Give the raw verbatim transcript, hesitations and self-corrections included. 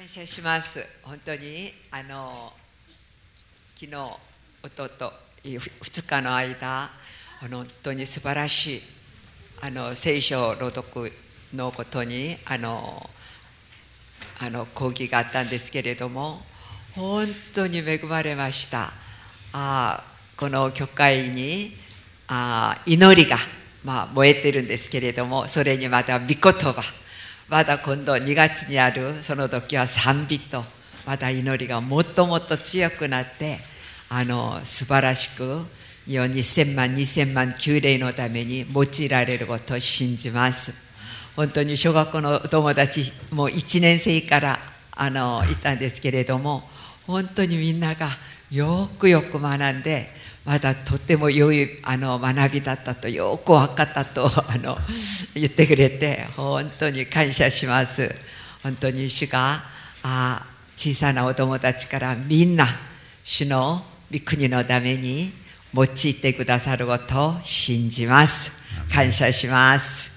感謝します。本当にあの昨日、おとといふつかの間、あの本当に素晴らしいあの聖書朗読のことにあのあの講義があったんですけれども、本当に恵まれました。あこの教会にあ祈りが、まあ、燃えてるんですけれども、それにまた御言葉、まだ今度にがつにあるその時は賛美と、また祈りがもっともっと強くなって、あの素晴らしく日本にせんまんにせんまん旧礼のために用いられることを信じます。本当に小学校のお友達もいちねん生からあのいたんですけれども、本当にみんながよくよく学んで、まだとても良いあの学びだったと、よく分かったとあの言ってくれて、本当に感謝します。本当に主があ小さなお友達からみんな主の御国のために用いてくださることを信じます。感謝します。